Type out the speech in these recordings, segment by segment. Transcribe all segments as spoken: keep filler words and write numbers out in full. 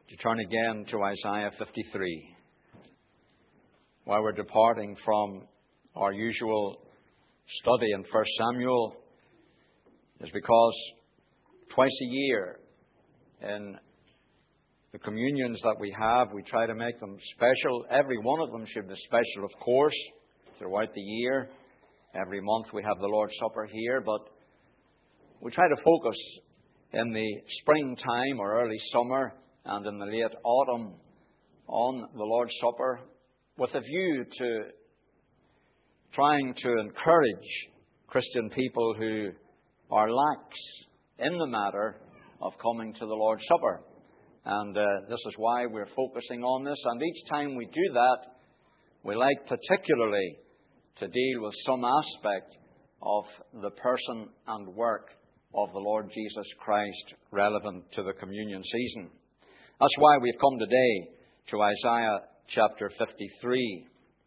to turn again to Isaiah fifty-three. While we're departing from our usual study in First Samuel, is because twice a year in the communions that we have, we try to make them special. Every one of them should be special, of course, throughout the year. Every month we have the Lord's Supper here, but we try to focus in the springtime or early summer and in the late autumn on the Lord's Supper with a view to trying to encourage Christian people who are lax in the matter of coming to the Lord's Supper. And uh, this is why we're focusing on this. And each time we do that, we like particularly to deal with some aspect of the person and work of the Lord Jesus Christ relevant to the communion season. That's why we've come today to Isaiah chapter fifty-three.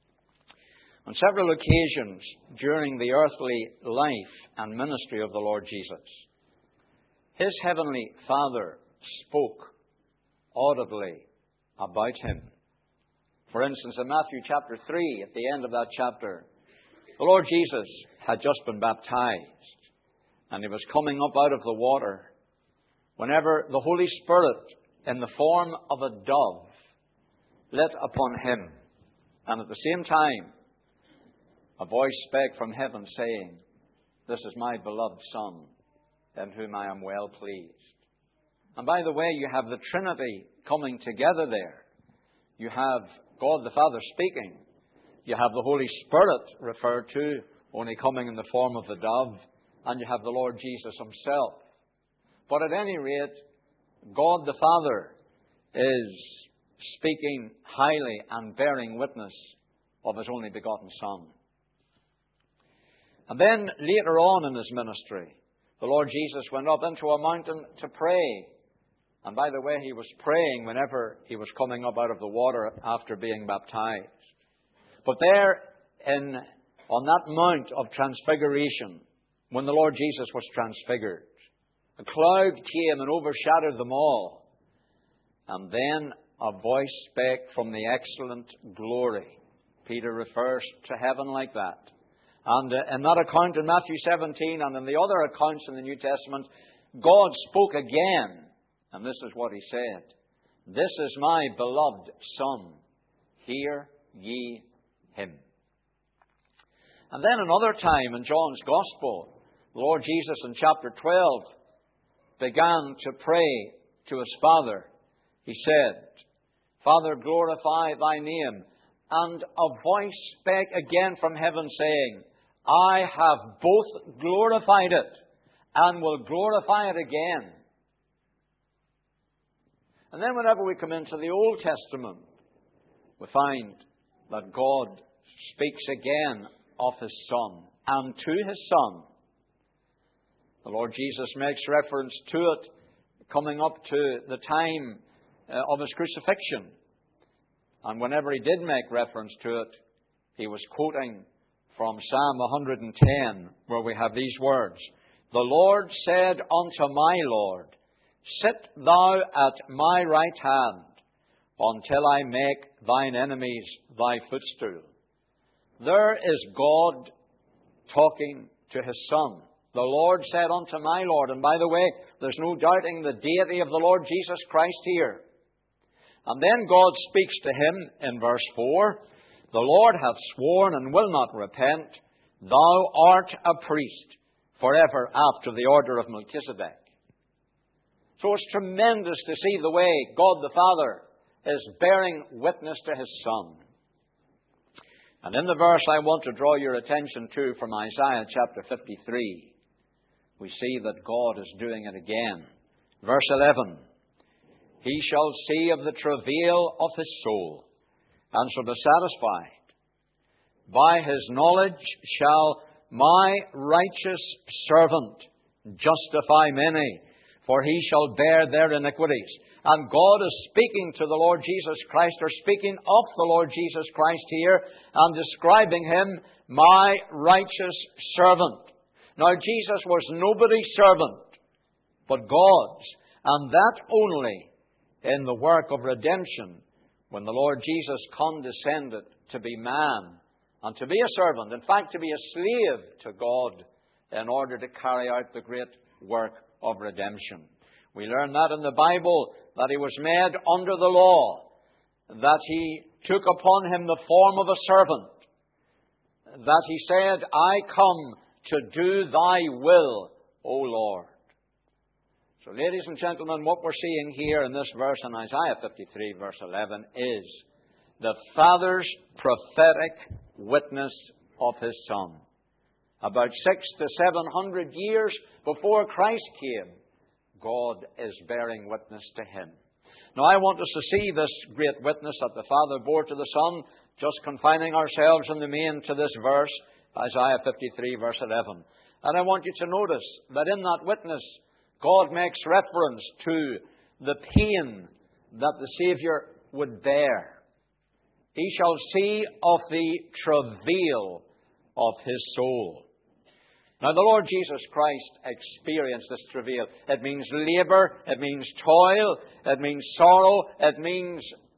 On several occasions during the earthly life and ministry of the Lord Jesus, His Heavenly Father spoke audibly about Him. For instance, in Matthew chapter three, at the end of that chapter, the Lord Jesus had just been baptized, and He was coming up out of the water whenever the Holy Spirit, in the form of a dove, lit upon Him. And at the same time, a voice spake from heaven saying, "This is my beloved Son, in whom I am well pleased." And by the way, you have the Trinity coming together there. You have God the Father speaking. You have the Holy Spirit referred to, only coming in the form of the dove. And you have the Lord Jesus Himself. But at any rate, God the Father is speaking highly and bearing witness of His only begotten Son. And then later on in His ministry, the Lord Jesus went up into a mountain to pray. And by the way, He was praying whenever He was coming up out of the water after being baptized. But there, in, on that Mount of Transfiguration, when the Lord Jesus was transfigured, a cloud came and overshadowed them all. And then a voice spake from the excellent glory. Peter refers to heaven like that. And uh, in that account in Matthew seventeen and in the other accounts in the New Testament, God spoke again. And this is what He said. "This is my beloved Son. Hear ye Him." And then another time in John's Gospel, the Lord Jesus in chapter twelve began to pray to His Father. He said, "Father, glorify Thy name." And a voice spake again from heaven saying, "I have both glorified it and will glorify it again." And then whenever we come into the Old Testament, we find that God speaks again of His Son and to His Son. The Lord Jesus makes reference to it coming up to the time uh, of His crucifixion. And whenever He did make reference to it, He was quoting from Psalm one hundred ten, where we have these words, "The Lord said unto my Lord, Sit thou at my right hand, until I make thine enemies thy footstool." There is God talking to His Son. "The Lord said unto my Lord." And by the way, there's no doubting the deity of the Lord Jesus Christ here. And then God speaks to Him in verse four. "The Lord hath sworn and will not repent. Thou art a priest forever after the order of Melchizedek." So it's tremendous to see the way God the Father is bearing witness to His Son. And in the verse I want to draw your attention to from Isaiah chapter fifty-three, we see that God is doing it again. Verse eleven, "He shall see of the travail of his soul, and shall be satisfied. By his knowledge shall my righteous servant justify many, for he shall bear their iniquities." And God is speaking to the Lord Jesus Christ, or speaking of the Lord Jesus Christ here, and describing Him, "my righteous servant." Now, Jesus was nobody's servant, but God's. And that only in the work of redemption when the Lord Jesus condescended to be man and to be a servant, in fact, to be a slave to God in order to carry out the great work of redemption. We learn that in the Bible, that He was made under the law, that He took upon Him the form of a servant, that He said, I come to do Thy will, O Lord. So, ladies and gentlemen, what we're seeing here in this verse in Isaiah fifty-three, verse eleven, is the Father's prophetic witness of His Son. About six to seven hundred years before Christ came, God is bearing witness to Him. Now, I want us to see this great witness that the Father bore to the Son, just confining ourselves in the main to this verse, Isaiah fifty-three, verse eleven. And I want you to notice that in that witness, God makes reference to the pain that the Saviour would bear. He shall see of the travail of His soul. Now, the Lord Jesus Christ experienced this travail. It means labour, it means toil, it means sorrow, it means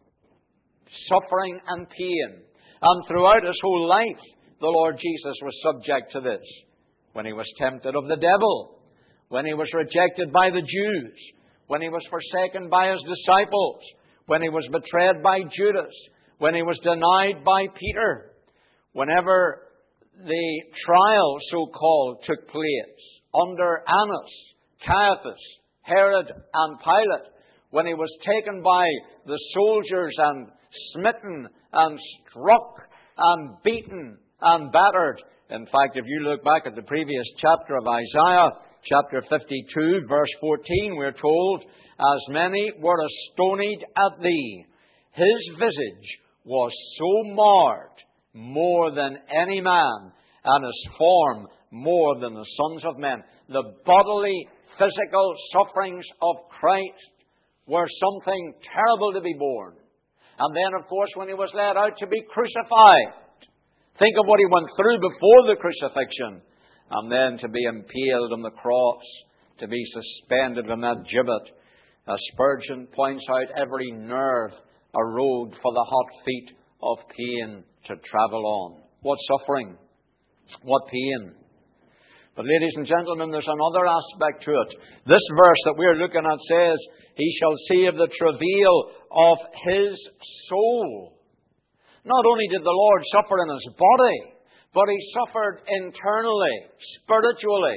suffering and pain. And throughout His whole life, the Lord Jesus was subject to this. When He was tempted of the devil, when He was rejected by the Jews, when He was forsaken by His disciples, when He was betrayed by Judas, when He was denied by Peter, whenever the trial, so-called, took place under Annas, Caiaphas, Herod, and Pilate, when He was taken by the soldiers and smitten and struck and beaten and battered. In fact, if you look back at the previous chapter of Isaiah, chapter fifty-two, verse fourteen, we're told, as many were astonied at Thee, His visage was so marred more than any man, and His form more than the sons of men. The bodily, physical sufferings of Christ were something terrible to be borne. And then, of course, when He was led out to be crucified, think of what He went through before the crucifixion. And then to be impaled on the cross, to be suspended on that gibbet. As Spurgeon points out, every nerve a road for the hot feet of pain to travel on. What suffering, what pain. But ladies and gentlemen, there's another aspect to it. This verse that we're looking at says, He shall see of the travail of His soul. Not only did the Lord suffer in His body, but He suffered internally, spiritually.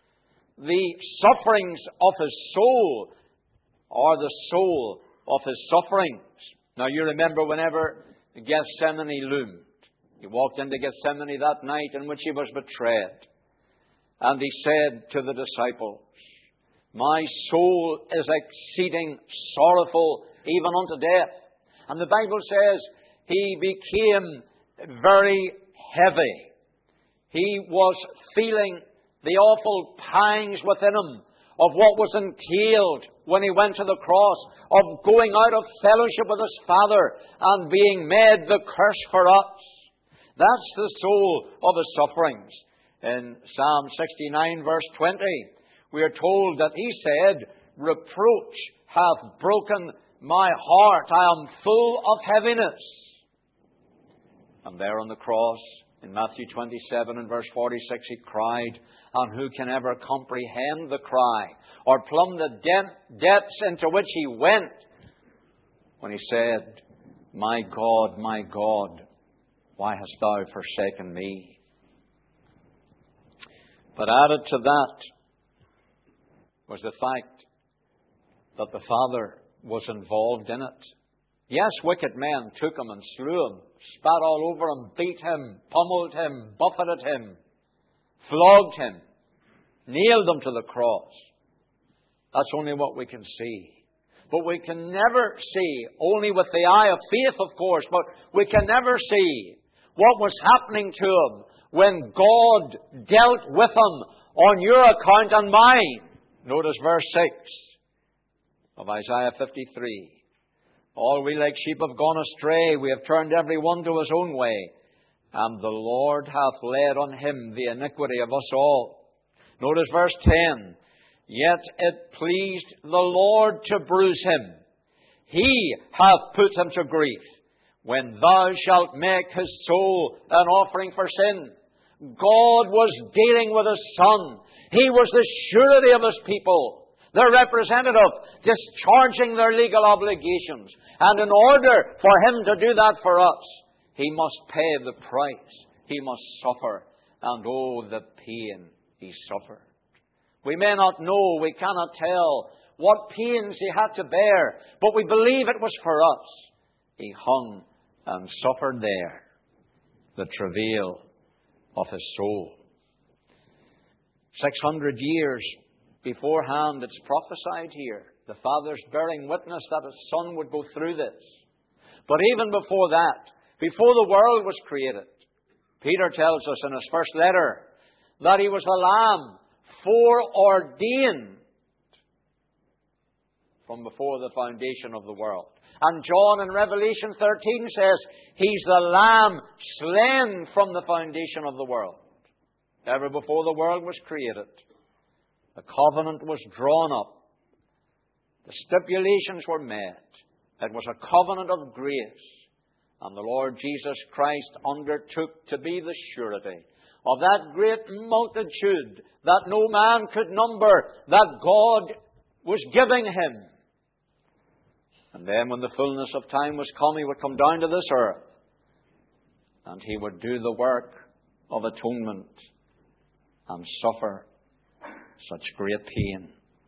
The sufferings of His soul are the soul of His sufferings. Now you remember whenever Gethsemane loomed. He walked into Gethsemane that night in which He was betrayed. And He said to the disciples, My soul is exceeding sorrowful, even unto death. And the Bible says He became very heavy. He was feeling the awful pangs within Him of what was entailed when He went to the cross, of going out of fellowship with His Father and being made the curse for us. That's the soul of His sufferings. In Psalm sixty-nine, verse twenty, we are told that He said, Reproach hath broken my heart. I am full of heaviness. And there on the cross, in Matthew twenty-seven and verse forty-six, He cried, and who can ever comprehend the cry, or plumb the de- depths into which He went, when He said, My God, my God, why hast Thou forsaken me? But added to that was the fact that the Father was involved in it. Yes, wicked men took Him and slew Him, spat all over Him, beat Him, pummeled Him, buffeted Him, flogged Him, nailed Him to the cross. That's only what we can see. But we can never see, only with the eye of faith, of course, but we can never see what was happening to Him when God dealt with Him on your account and mine. Notice verse six of Isaiah fifty-three. All we like sheep have gone astray. We have turned every one to his own way. And the Lord hath laid on Him the iniquity of us all. Notice verse ten. Yet it pleased the Lord to bruise Him. He hath put him to grief. When thou shalt make his soul an offering for sin. God was dealing with his Son. He was the surety of his people, their representative, discharging their legal obligations. And in order for him to do that for us, he must pay the price. He must suffer. And oh, the pain he suffered. We may not know, we cannot tell what pains he had to bear, but we believe it was for us. He hung and suffered there the travail of his soul. Six hundred years beforehand, it's prophesied here. The Father's bearing witness that his Son would go through this. But even before that, before the world was created, Peter tells us in his first letter that he was the Lamb foreordained from before the foundation of the world. And John in Revelation thirteen says, he's the Lamb slain from the foundation of the world. Ever before the world was created, the covenant was drawn up. The stipulations were met. It was a covenant of grace. And the Lord Jesus Christ undertook to be the surety of that great multitude that no man could number, that God was giving him. And then when the fullness of time was come, he would come down to this earth. And he would do the work of atonement and suffer such great pain.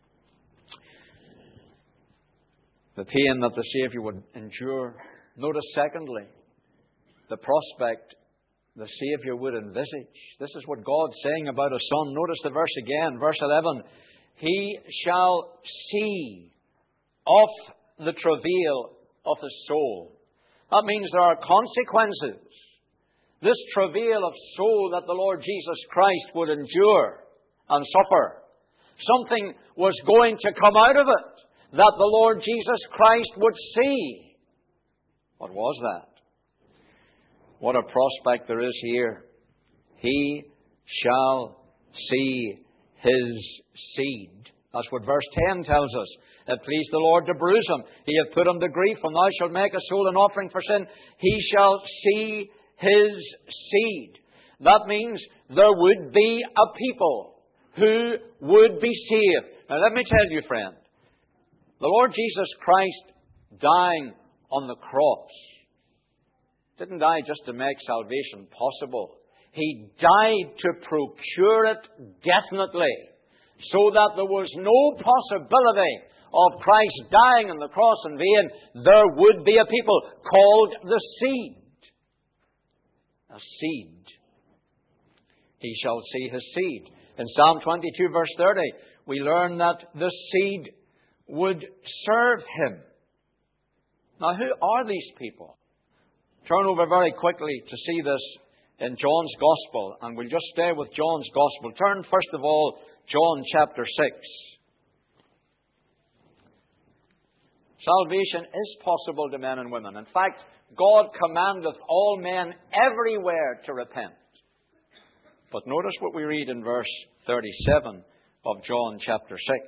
The pain that the Saviour would endure. Notice, secondly, the prospect the Saviour would envisage. This is what God's saying about His Son. Notice the verse again, verse eleven. He shall see of the travail of his soul. That means there are consequences. This travail of soul that the Lord Jesus Christ would endure and suffer. Something was going to come out of it that the Lord Jesus Christ would see. What was that? What a prospect there is here. He shall see his seed. That's what verse ten tells us. It pleased the Lord to bruise him. He hath put him to grief, and thou shalt make a soul an offering for sin. He shall see his seed. That means there would be a people who would be saved. Now let me tell you, friend, the Lord Jesus Christ dying on the cross didn't die just to make salvation possible. He died to procure it definitely, so that there was no possibility of Christ dying on the cross in vain. There would be a people called the seed. A seed. He shall see his seed. In Psalm twenty-two, verse thirty, we learn that the seed would serve him. Now, who are these people? Turn over very quickly to see this in John's Gospel, and we'll just stay with John's Gospel. Turn, first of all, John chapter six. Salvation is possible to men and women. In fact, God commandeth all men everywhere to repent. But notice what we read in verse thirty-seven of John chapter six.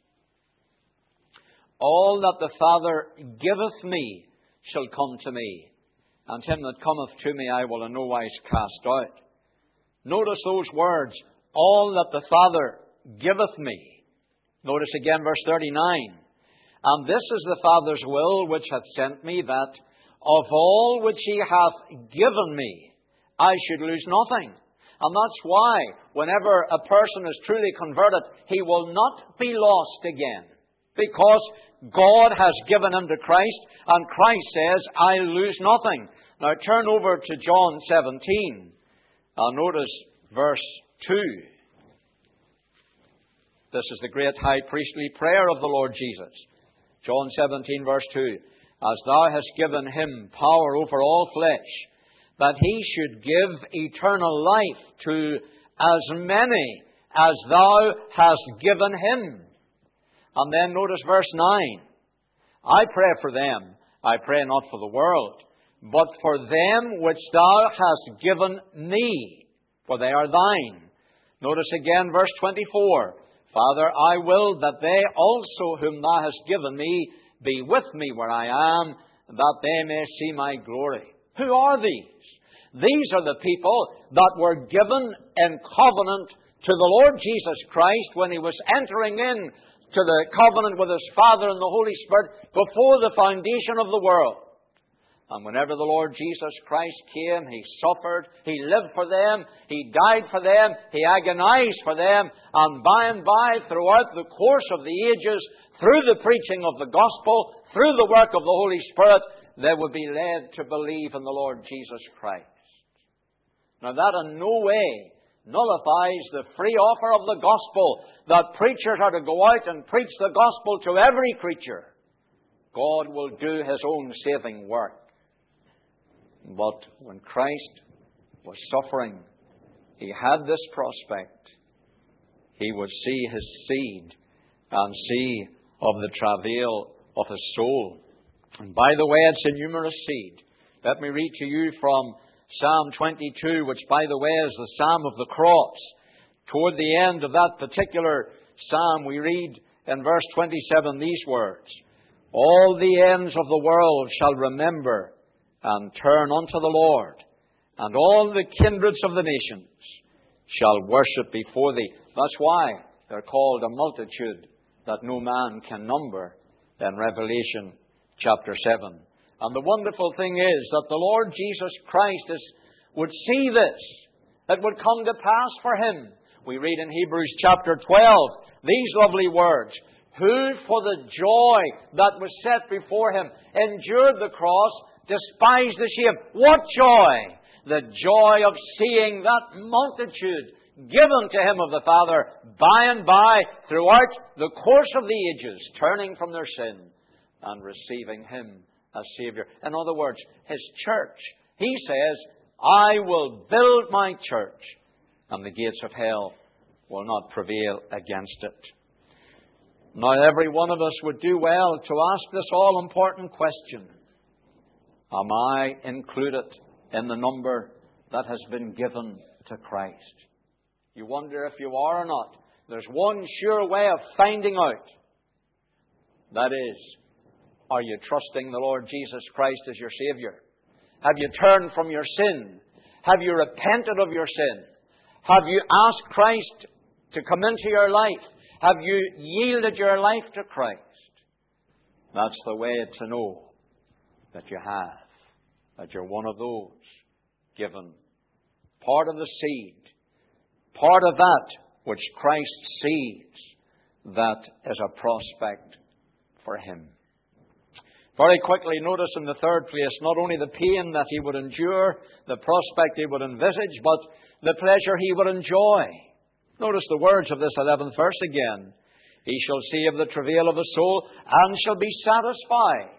All that the Father giveth me shall come to me, and him that cometh to me I will in no wise cast out. Notice those words, all that the Father giveth me. Notice again verse thirty-nine. And this is the Father's will which hath sent me, that of all which he hath given me, I should lose nothing. And that's why, whenever a person is truly converted, he will not be lost again. Because God has given him to Christ, and Christ says, I lose nothing. Now turn over to John seventeen. And notice verse two. This is the great high priestly prayer of the Lord Jesus. John seventeen, verse two. As thou hast given him power over all flesh, that he should give eternal life to as many as thou hast given him. And then notice verse nine. I pray for them. I pray not for the world, but for them which thou hast given me, for they are thine. Notice again verse twenty-four. Father, I will that they also whom thou hast given me be with me where I am, that they may see my glory. Who are these? These are the people that were given in covenant to the Lord Jesus Christ when He was entering in to the covenant with His Father and the Holy Spirit before the foundation of the world. And whenever the Lord Jesus Christ came, He suffered, He lived for them, He died for them, He agonized for them, and by and by, throughout the course of the ages, through the preaching of the gospel, through the work of the Holy Spirit, they would be led to believe in the Lord Jesus Christ. Now that in no way nullifies the free offer of the gospel, that preachers are to go out and preach the gospel to every creature. God will do His own saving work. But when Christ was suffering, He had this prospect. He would see His seed and see of the travail of His soul. And by the way, it's a numerous seed. Let me read to you from Psalm twenty-two, which, by the way, is the Psalm of the Cross. Toward the end of that particular psalm, we read in verse twenty-seven these words: All the ends of the world shall remember and turn unto the Lord, and all the kindreds of the nations shall worship before Thee. That's why they're called a multitude that no man can number in Revelation chapter seven. And the wonderful thing is that the Lord Jesus Christ is, would see this. It would come to pass for Him. We read in Hebrews chapter twelve these lovely words: Who for the joy that was set before Him endured the cross, despised the shame. What joy! The joy of seeing that multitude given to Him of the Father by and by throughout the course of the ages, turning from their sin and receiving Him as Savior. In other words, His church. He says, I will build my church, and the gates of hell will not prevail against it. Now, every one of us would do well to ask this all-important question: Am I included in the number that has been given to Christ? You wonder if you are or not. There's one sure way of finding out. That is, are you trusting the Lord Jesus Christ as your Savior? Have you turned from your sin? Have you repented of your sin? Have you asked Christ to come into your life? Have you yielded your life to Christ? That's the way to know that you have, that you're one of those given part of the seed, part of that which Christ sees that is a prospect for Him. Very quickly, notice in the third place, not only the pain that He would endure, the prospect He would envisage, but the pleasure He would enjoy. Notice the words of this eleventh verse again. He shall see of the travail of His soul, and shall be satisfied.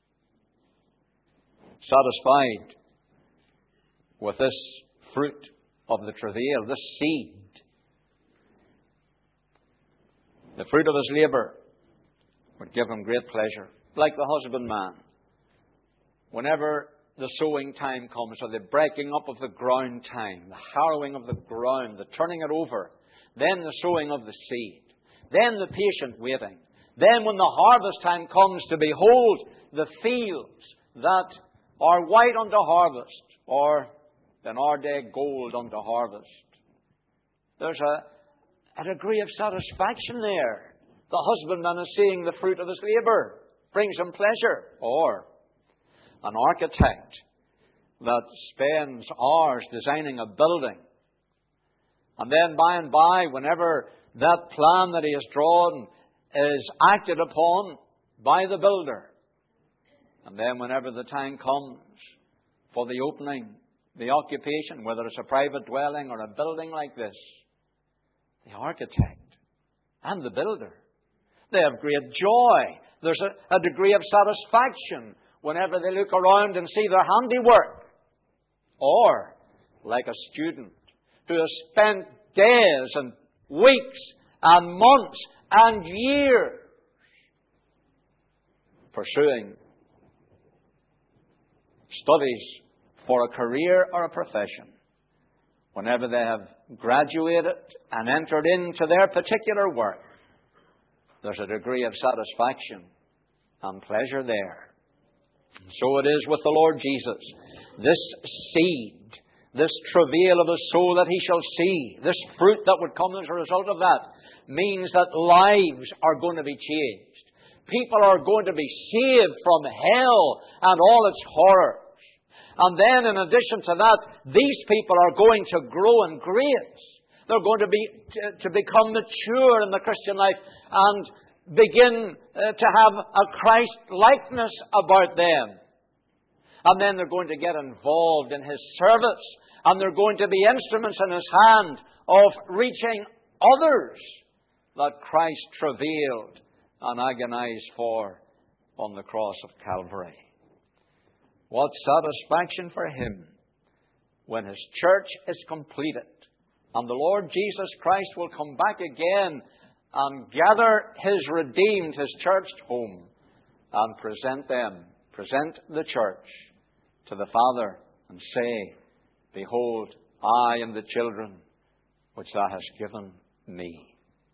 Satisfied with this fruit of the travail, this seed. The fruit of His labour would give Him great pleasure. Like the husbandman, whenever the sowing time comes, or the breaking up of the ground time, the harrowing of the ground, the turning it over, then the sowing of the seed, then the patient waiting, then when the harvest time comes, to behold the fields that are white unto harvest, or in our day gold unto harvest. There's a, a degree of satisfaction there. The husbandman is seeing the fruit of his labour. Brings him pleasure. Or an architect that spends hours designing a building, and then by and by, whenever that plan that he has drawn is acted upon by the builder, and then whenever the time comes for the opening, the occupation, whether it's a private dwelling or a building like this, the architect and the builder, they have great joy. There's a, a degree of satisfaction whenever they look around and see their handiwork. Or, like a student who has spent days and weeks and months and years pursuing studies for a career or a profession. Whenever they have graduated and entered into their particular work, there's a degree of satisfaction and pleasure there. So it is with the Lord Jesus. This seed, this travail of the soul that He shall see, this fruit that would come as a result of that, means that lives are going to be changed. People are going to be saved from hell and all its horrors. And then in addition to that, these people are going to grow in grace. They're going to be to, to become mature in the Christian life and begin uh, to have a Christ-likeness about them. And then they're going to get involved in His service. And they're going to be instruments in His hand of reaching others that Christ travailed and agonized for on the cross of Calvary. What satisfaction for Him when His church is completed and the Lord Jesus Christ will come back again and gather His redeemed, His churched home and present them, present the church to the Father and say, Behold, I am the children which Thou hast given me.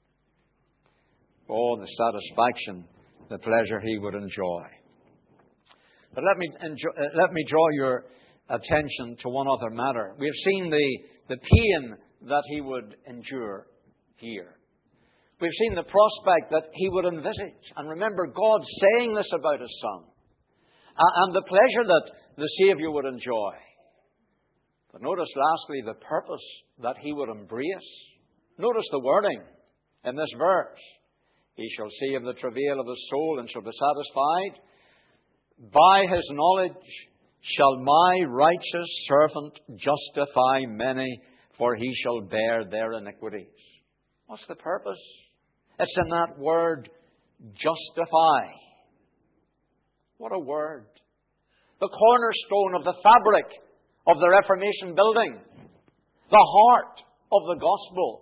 Oh, the satisfaction, the pleasure He would enjoy. But let me, enjoy, uh, let me draw your attention to one other matter. We have seen the, the pain that He would endure here. We've seen the prospect that He would envisage. And remember, God saying this about His Son. And the pleasure that the Saviour would enjoy. But notice lastly the purpose that He would embrace. Notice the wording in this verse. He shall save the travail of the soul and shall be satisfied. By His knowledge shall my righteous servant justify many, for he shall bear their iniquities. What's the purpose? It's in that word, justify. What a word. The cornerstone of the fabric of the Reformation building. The heart of the gospel.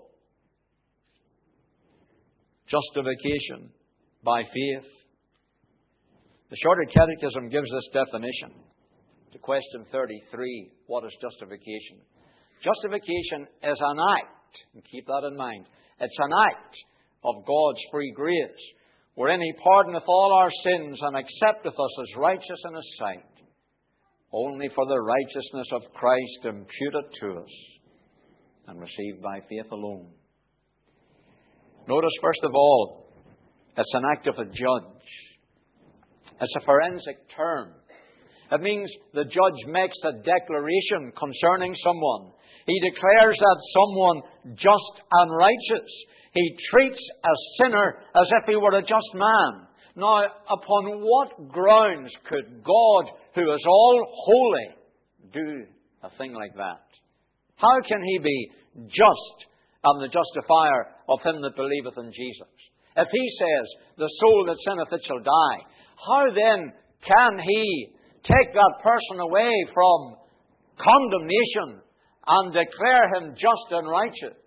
Justification by faith. The Shorter Catechism gives this definition. To question thirty-three, what is justification? Justification is an act, and keep that in mind, it's an act of God's free grace, wherein He pardoneth all our sins and accepteth us as righteous in His sight, only for the righteousness of Christ imputed to us and received by faith alone. Notice, first of all, it's an act of a judge. It's a forensic term. It means the judge makes a declaration concerning someone. He declares that someone just and righteous. He treats a sinner as if he were a just man. Now, upon what grounds could God, who is all holy, do a thing like that? How can He be just and the justifier of him that believeth in Jesus? If He says, the soul that sinneth, it shall die, how then can He take that person away from condemnation and declare him just and righteous?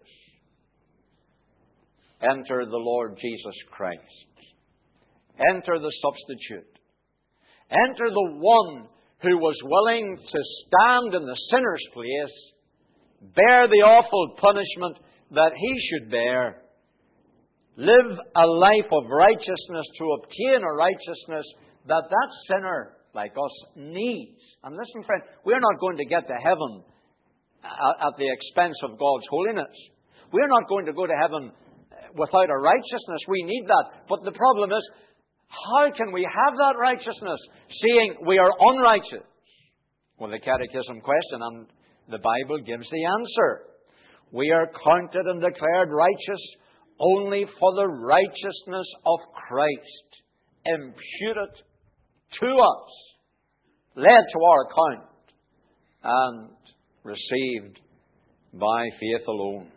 Enter the Lord Jesus Christ. Enter the substitute. Enter the one who was willing to stand in the sinner's place, bear the awful punishment that he should bear, live a life of righteousness to obtain a righteousness that that sinner like us needs. And listen, friend, we're not going to get to heaven at the expense of God's holiness. We're not going to go to heaven without a righteousness. We need that. But the problem is, how can we have that righteousness, seeing we are unrighteous? Well, the Catechism question, and the Bible gives the answer. We are counted and declared righteous only for the righteousness of Christ, imputed to us, led to our account, and received by faith alone.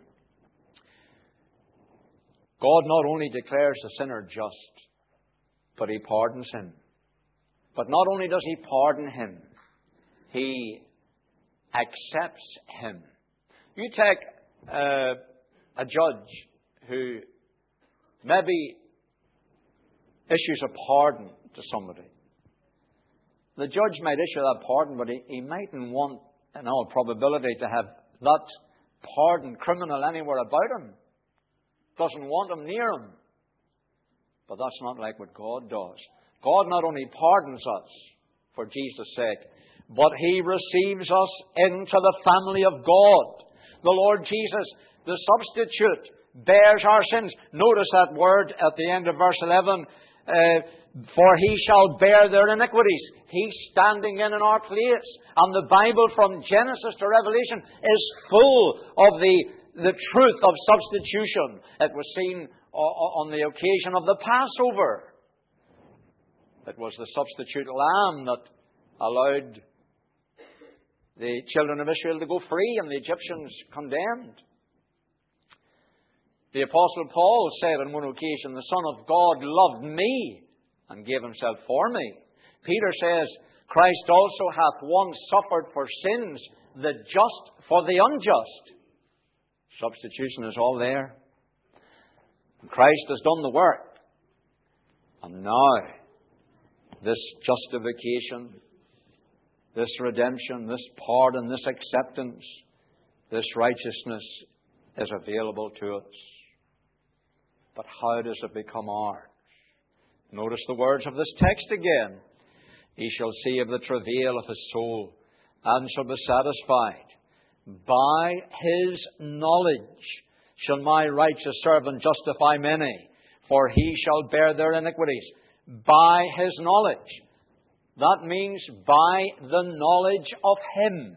God not only declares the sinner just, but He pardons him. But not only does He pardon him, He accepts him. You take uh, a judge who maybe issues a pardon to somebody. The judge might issue that pardon, but he, he mightn't want, in all probability, to have that pardoned criminal anywhere about him. Doesn't want him near him. But that's not like what God does. God not only pardons us for Jesus' sake, but He receives us into the family of God. The Lord Jesus, the substitute, bears our sins. Notice that word at the end of verse eleven. Uh, For He shall bear their iniquities. He's standing in in our place. And the Bible from Genesis to Revelation is full of the, the truth of substitution. It was seen on the occasion of the Passover. It was the substitute lamb that allowed the children of Israel to go free and the Egyptians condemned. The Apostle Paul said on one occasion, the Son of God loved me and gave Himself for me. Peter says, Christ also hath once suffered for sins, the just for the unjust. Substitution is all there. Christ has done the work. And now, this justification, this redemption, this pardon, this acceptance, this righteousness is available to us. But how does it become ours? Notice the words of this text again. He shall save the travail of his soul, and shall be satisfied. By His knowledge shall my righteous servant justify many, for he shall bear their iniquities. By His knowledge. That means by the knowledge of Him.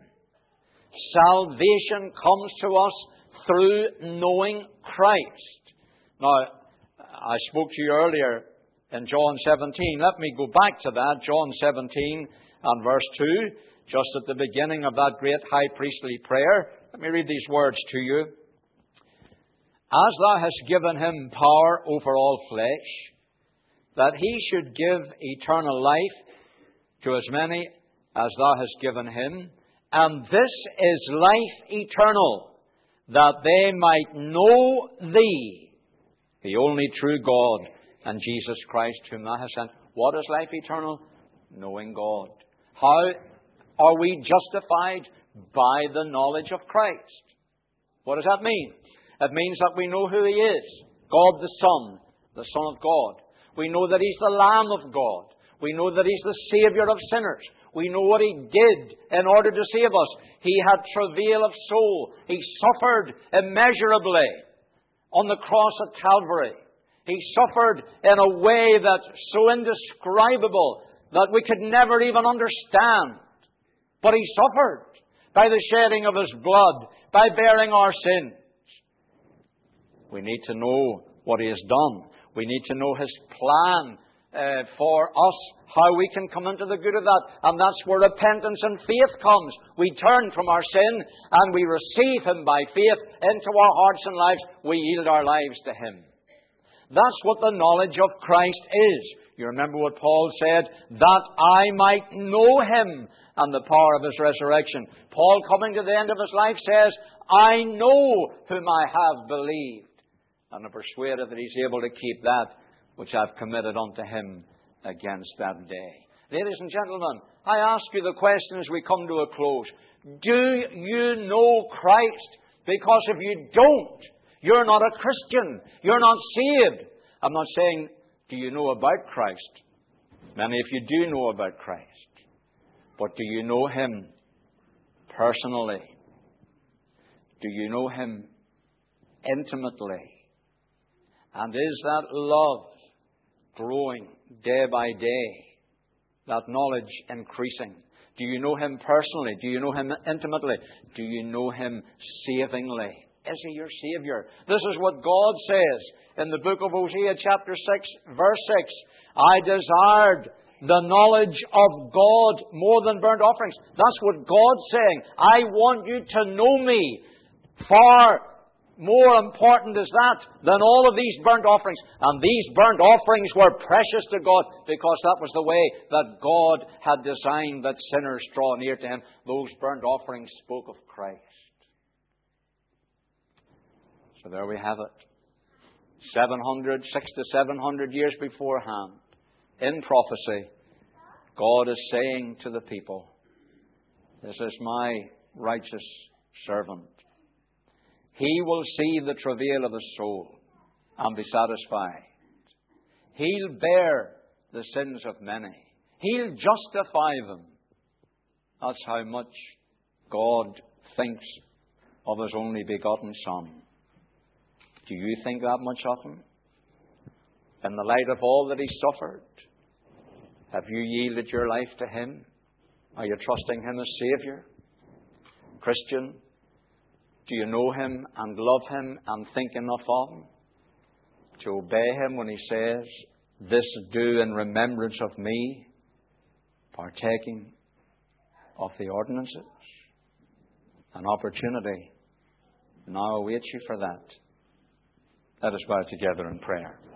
Salvation comes to us through knowing Christ. Now, I spoke to you earlier in John seventeen. Let me go back to that. John seventeen and verse two, just at the beginning of that great high priestly prayer. Let me read these words to you. As Thou hast given Him power over all flesh, that He should give eternal life to as many as Thou hast given Him. And this is life eternal, that they might know Thee, the only true God, and Jesus Christ, whom Thou hast sent. What is life eternal? Knowing God. How are we justified? By the knowledge of Christ. What does that mean? It means that we know who He is. God the Son, the Son of God. We know that He's the Lamb of God. We know that He's the Saviour of sinners. We know what He did in order to save us. He had travail of soul. He suffered immeasurably on the cross at Calvary. He suffered in a way that's so indescribable that we could never even understand. But He suffered by the shedding of His blood, by bearing our sins. We need to know what He has done. We need to know His plan uh, for us, how we can come into the good of that. And that's where repentance and faith comes. We turn from our sin and we receive Him by faith into our hearts and lives. We yield our lives to Him. That's what the knowledge of Christ is. You remember what Paul said? That I might know Him and the power of His resurrection. Paul, coming to the end of his life, says, I know whom I have believed, and am persuaded that He's able to keep that which I've committed unto Him against that day. Ladies and gentlemen, I ask you the question as we come to a close. Do you know Christ? Because if you don't, you're not a Christian. You're not saved. I'm not saying, do you know about Christ? Many of you do know about Christ. But do you know Him personally? Do you know Him intimately? And is that love growing day by day? That knowledge increasing? Do you know Him personally? Do you know Him intimately? Do you know Him savingly? Is He your Saviour? This is what God says in the book of Hosea chapter six, verse six. I desired the knowledge of God more than burnt offerings. That's what God's saying. I want you to know me. Far more important is that than all of these burnt offerings. And these burnt offerings were precious to God because that was the way that God had designed that sinners draw near to Him. Those burnt offerings spoke of Christ. So there we have it. seven hundred, six to seven hundred years beforehand, in prophecy, God is saying to the people, this is my righteous servant. He will see the travail of his soul and be satisfied. He'll bear the sins of many. He'll justify them. That's how much God thinks of His only begotten Son. Do you think that much of Him? In the light of all that He suffered, have you yielded your life to Him? Are you trusting Him as Saviour? Christian, do you know Him and love Him and think enough of Him to obey Him when He says, "This do in remembrance of me," partaking of the ordinances? An opportunity now awaits you for that. Let us bow together in prayer.